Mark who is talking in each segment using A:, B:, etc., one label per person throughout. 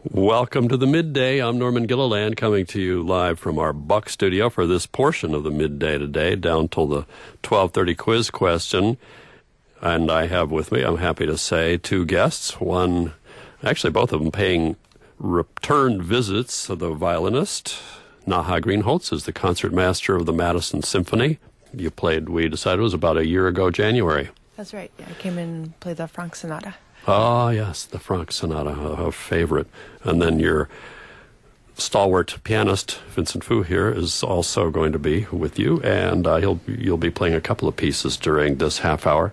A: Welcome to the Midday. I'm Norman Gilliland, coming to you live from our Buck studio for this portion of the Midday today, down till the 12:30 quiz question. And I have with me, I'm happy to say, two guests. One, actually both of them paying return visits. The violinist, Naha Greenholz, is the concertmaster of the Madison Symphony. You played, we decided it was about a year ago, January.
B: That's right. Yeah, I came in and played the Franck Sonata.
A: Ah, yes, the Franck Sonata, a favorite. And then your stalwart pianist, Vincent Fu, here is also going to be with you, and you'll be playing a couple of pieces during this half hour.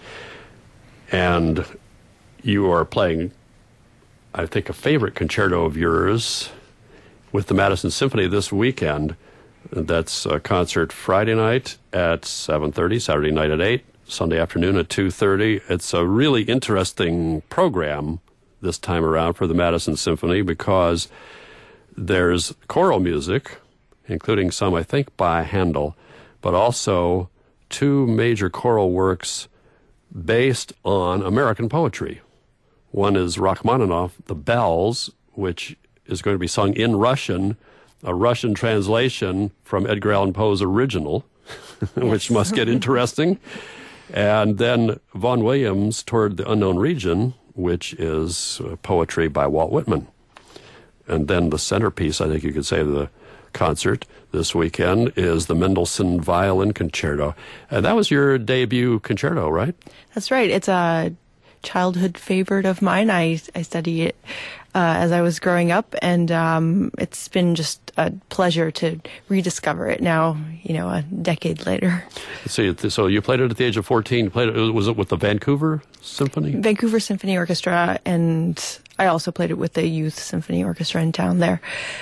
A: And you are playing, I think, a favorite concerto of yours with the Madison Symphony this weekend. That's a concert Friday night at 7:30, Saturday night at 8. Sunday afternoon at 2:30. It's a really interesting program this time around for the Madison Symphony because there's choral music, including some, I think, by Handel, but also two major choral works based on American poetry. One is Rachmaninoff, The Bells, which is going to be sung in Russian, a Russian translation from Edgar Allan Poe's original, which must get interesting. And then Vaughan Williams' Toward the Unknown Region, which is poetry by Walt Whitman. And then the centerpiece, I think you could say, of the concert this weekend is the Mendelssohn Violin Concerto. And that was your debut concerto, right?
B: That's right. It's a childhood favorite of mine. I studied it as I was growing up, and it's been just a pleasure to rediscover it now, a decade later.
A: So you played it at the age of 14. Was it with the Vancouver Symphony?
B: Vancouver Symphony Orchestra, and I also played it with the Youth Symphony Orchestra in town there.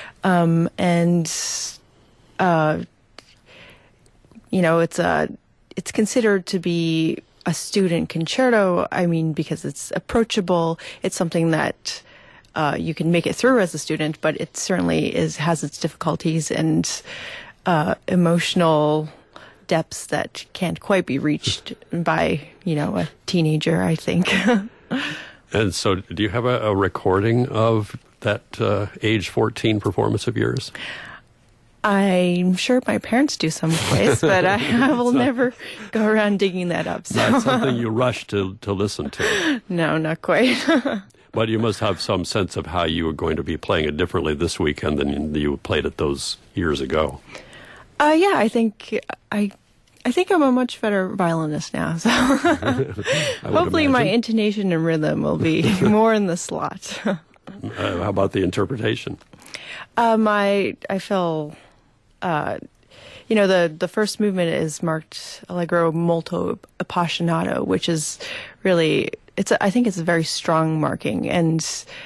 B: It's considered to be a student concerto. I mean, because it's approachable. It's something that you can make it through as a student, but it certainly has its difficulties and emotional depths that can't quite be reached by, a teenager, I think.
A: And so do you have a recording of that age 14 performance of yours?
B: I'm sure my parents do someplace, but I will never go around digging that up. So.
A: Not something you rush to listen to.
B: No, not quite.
A: But you must have some sense of how you are going to be playing it differently this weekend than you played it those years ago.
B: Yeah, I think I'm a much better violinist now. So hopefully my intonation and rhythm will be more in the slot.
A: How about the interpretation?
B: I feel, the first movement is marked Allegro molto appassionato, which is really, I think it's a very strong marking. And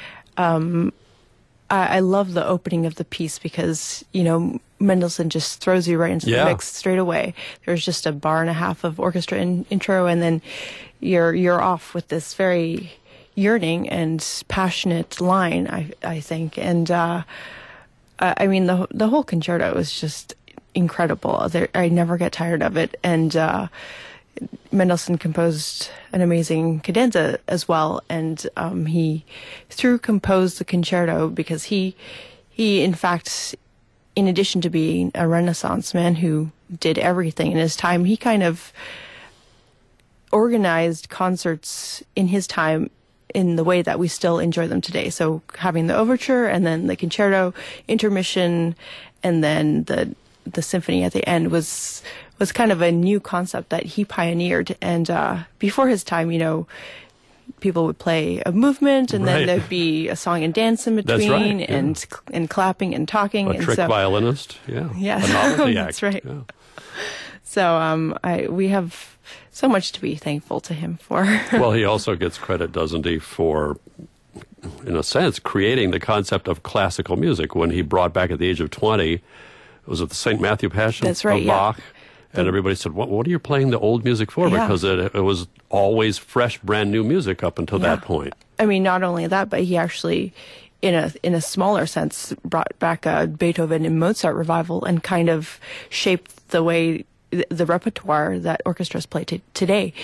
B: I love the opening of the piece because, Mendelssohn just throws you right into the mix straight away. There's just a bar and a half of orchestra intro, and then you're off with this very yearning and passionate line, I think. And I mean, the whole concerto is just incredible. I never get tired of it. And Mendelssohn composed an amazing cadenza as well. And he composed the concerto because he in fact, in addition to being a Renaissance man who did everything in his time, he kind of organized concerts in his time in the way that we still enjoy them today. So having the overture and then the concerto, intermission, and then the symphony at the end was kind of a new concept that he pioneered. And before his time, people would play a movement, and then there'd be a song and dance in between, and clapping and talking.
A: A trick violinist, yeah.
B: Yes,
A: a novelty act.
B: That's right.
A: Yeah.
B: So we have so much to be thankful to him for.
A: Well, he also gets credit, doesn't he, for, in a sense, creating the concept of classical music when he brought back at the age of 20, was it the St. Matthew Passion of Bach? And everybody said, what are you playing the old music for?
B: Yeah.
A: Because it was always fresh, brand new music up until that point.
B: I mean, not only that, but he actually, in a smaller sense, brought back a Beethoven and Mozart revival and kind of shaped the way the repertoire that orchestras play today.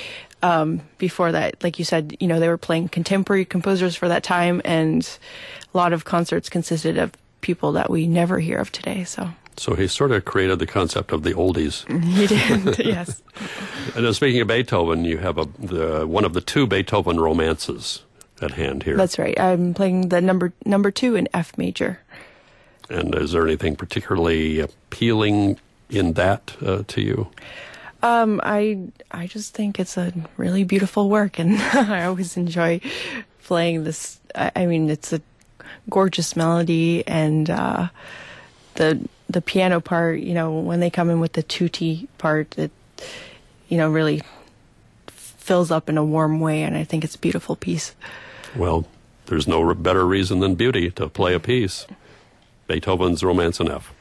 B: before that, like you said, they were playing contemporary composers for that time, and a lot of concerts consisted of people that we never hear of today.
A: So he sort of created the concept of the oldies.
B: He did, yes.
A: And then speaking of Beethoven, you have one of the two Beethoven romances at hand here.
B: That's right. I'm playing the number 2 in F major.
A: And is there anything particularly appealing in that to you?
B: I just think it's a really beautiful work, and I always enjoy playing this. I mean, it's a gorgeous melody, and the piano part, when they come in with the tutti part, it, really fills up in a warm way, and I think it's a beautiful piece.
A: Well, there's no better reason than beauty to play a piece. Beethoven's Romance in F.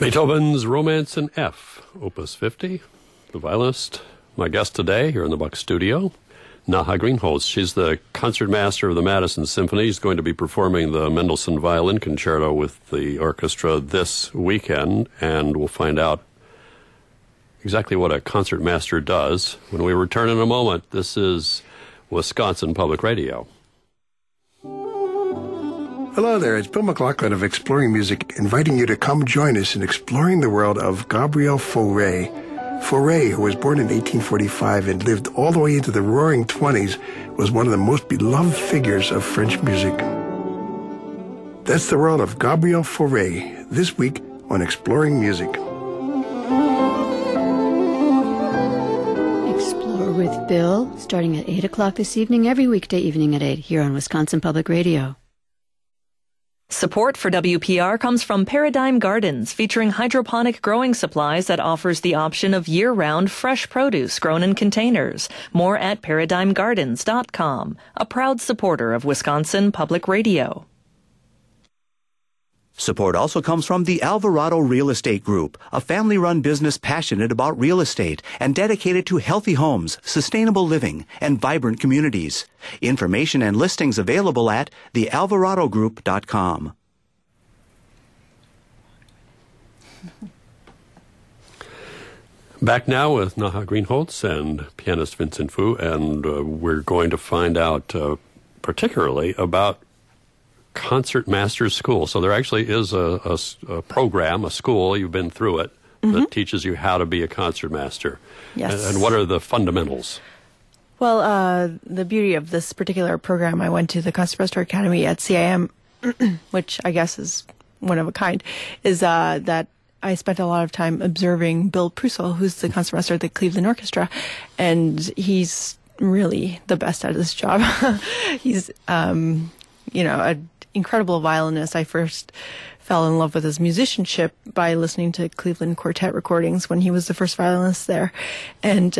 A: Beethoven's Romance in F, Opus 50. The violinist, my guest today here in the Buck Studio, Naha Greenholz. She's the concertmaster of the Madison Symphony. She's going to be performing the Mendelssohn Violin Concerto with the orchestra this weekend, and we'll find out exactly what a concertmaster does when we return in a moment. This is Wisconsin Public Radio.
C: Hello there, it's Bill McLaughlin of Exploring Music, inviting you to come join us in exploring the world of Gabriel Fauré. Fauré, who was born in 1845 and lived all the way into the roaring 20s, was one of the most beloved figures of French music. That's the world of Gabriel Fauré, this week on Exploring Music.
D: Explore with Bill, starting at 8 o'clock this evening, every weekday evening at 8, here on Wisconsin Public Radio.
E: Support for WPR comes from Paradigm Gardens, featuring hydroponic growing supplies that offers the option of year-round fresh produce grown in containers. More at ParadigmGardens.com, a proud supporter of Wisconsin Public Radio.
F: Support also comes from the Alvarado Real Estate Group, a family-run business passionate about real estate and dedicated to healthy homes, sustainable living, and vibrant communities. Information and listings available at thealvaradogroup.com.
A: Back now with Naha Greenholz and pianist Vincent Fu, and we're going to find out particularly about Concert Masters School. So there actually is a program, a school, you've been through it, that teaches you how to be a concertmaster.
B: Yes.
A: And what are the fundamentals?
B: Well, the beauty of this particular program, I went to the Concertmaster Academy at CIM, which I guess is one of a kind, is that I spent a lot of time observing Bill Prusel, who's the concertmaster at the Cleveland Orchestra, and he's really the best at this job. He's, an incredible violinist. I first fell in love with his musicianship by listening to Cleveland Quartet recordings when he was the first violinist there. And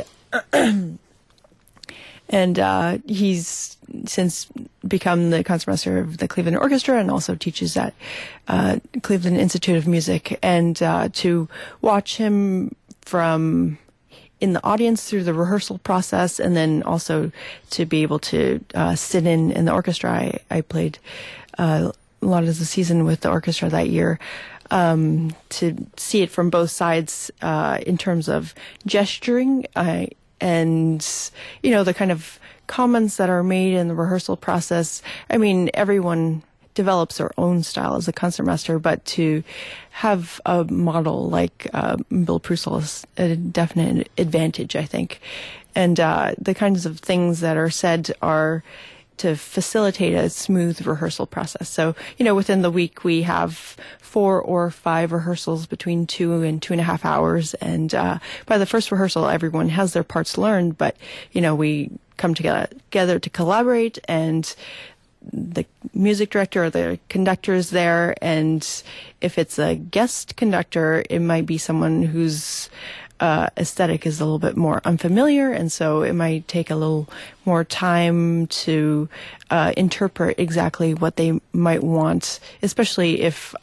B: he's since become the concertmaster of the Cleveland Orchestra and also teaches at Cleveland Institute of Music. And to watch him from in the audience through the rehearsal process, and then also to be able to sit in the orchestra. I played a lot of the season with the orchestra that year, to see it from both sides in terms of gesturing and, the kind of comments that are made in the rehearsal process. I mean, everyone develops their own style as a concertmaster, but to have a model like Bill Prusel is a definite advantage, I think. And the kinds of things that are said are to facilitate a smooth rehearsal process. So, within the week we have 4 or 5 rehearsals between 2 and 2.5 hours. And by the first rehearsal, everyone has their parts learned, but, we come together to collaborate, and the music director or the conductor is there, and if it's a guest conductor, it might be someone whose aesthetic is a little bit more unfamiliar, and so it might take a little more time to interpret exactly what they might want, especially if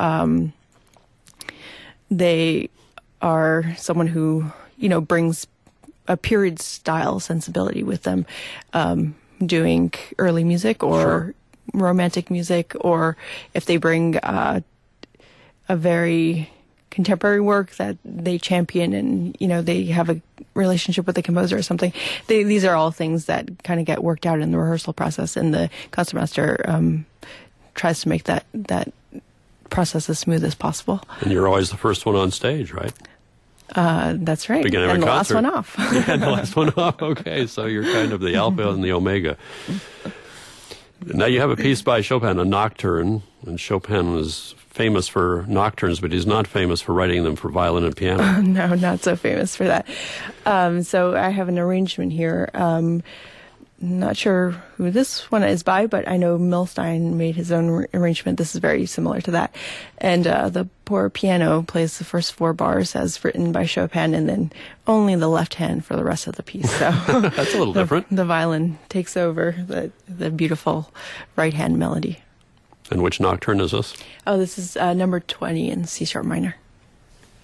B: they are someone who, brings a period style sensibility with them, doing early music or romantic music, or if they bring a very contemporary work that they champion and, they have a relationship with the composer or something. These are all things that kind of get worked out in the rehearsal process, and the concertmaster tries to make that process as smooth as possible.
A: And you're always the first one on stage, right?
B: That's right.
A: Beginning
B: and the
A: concert.
B: Last one off.
A: Yeah, the last one off. Okay, so you're kind of the alpha and the omega. Now you have a piece by Chopin, a nocturne, and Chopin was famous for nocturnes, but he's not famous for writing them for violin and piano.
B: No, not so famous for that. So I have an arrangement here. Not sure who this one is by, but I know Milstein made his own arrangement. This is very similar to that. And the poor piano plays the first 4 bars as written by Chopin, and then only the left hand for the rest of the piece. So
A: that's a little different.
B: The violin takes over the beautiful right hand melody.
A: And which nocturne is this?
B: Oh, this is number 20 in C sharp minor.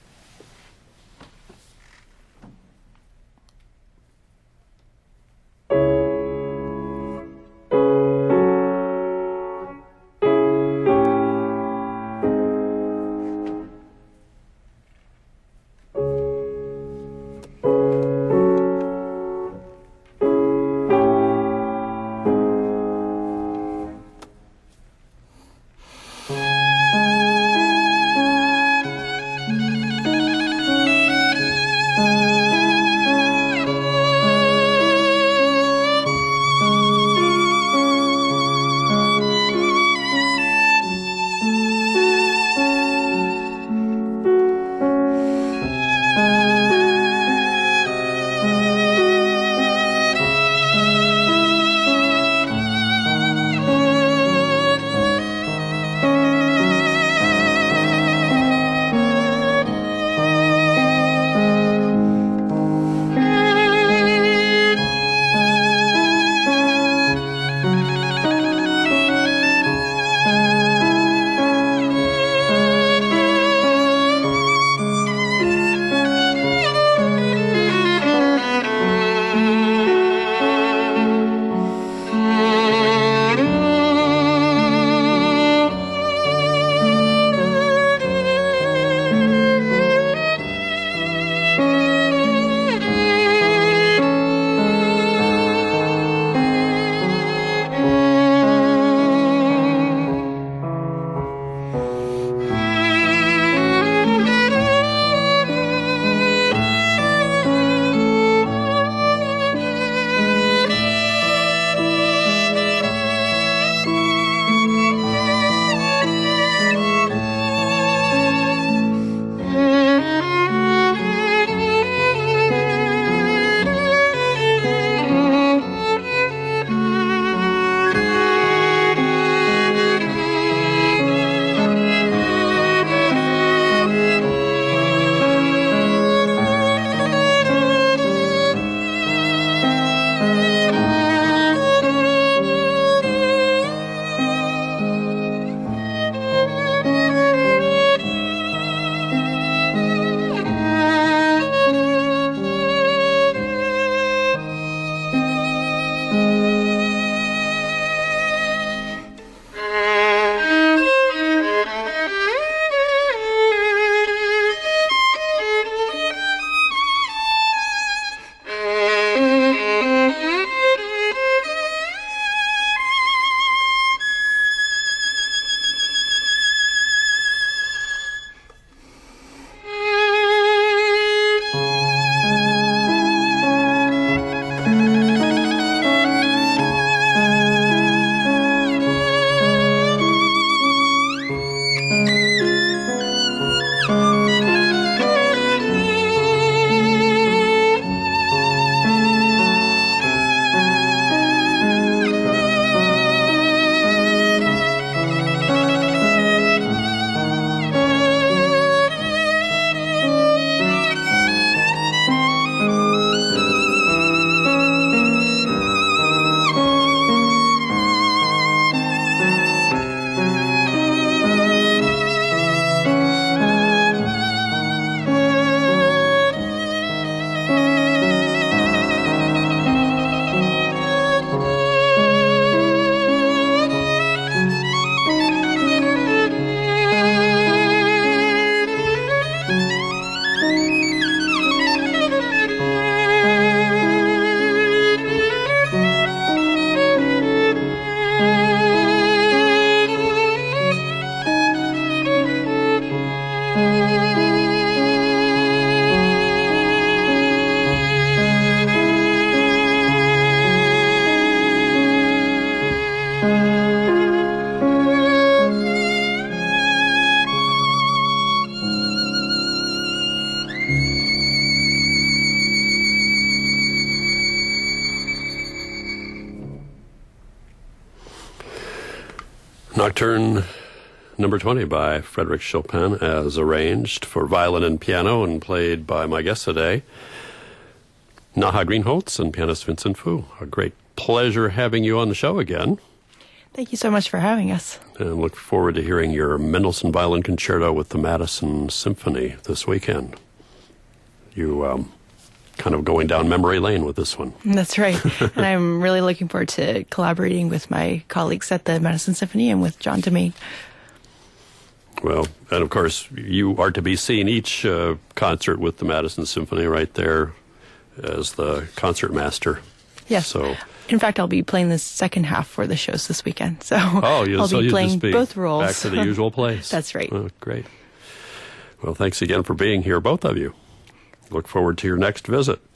A: Nocturne number 20 by Frédéric Chopin, as arranged for violin and piano and played by my guest today, Naha Greenholz and pianist Vincent Fu. A great pleasure having you on the show again.
B: Thank you so much for having us.
A: And look forward to hearing your Mendelssohn Violin Concerto with the Madison Symphony this weekend. You kind of going down memory lane with this one.
B: That's right. And I'm really looking forward to collaborating with my colleagues at the Madison Symphony and with John DeMay.
A: Well, and of course, you are to be seen each concert with the Madison Symphony right there as the concert master.
B: Yes.
A: So,
B: in fact, I'll be playing the second half for the shows this weekend. So I'll be playing both roles.
A: Back to the usual place.
B: That's right.
A: Oh, great. Well, thanks again for being here, both of you. Look forward to your next visit.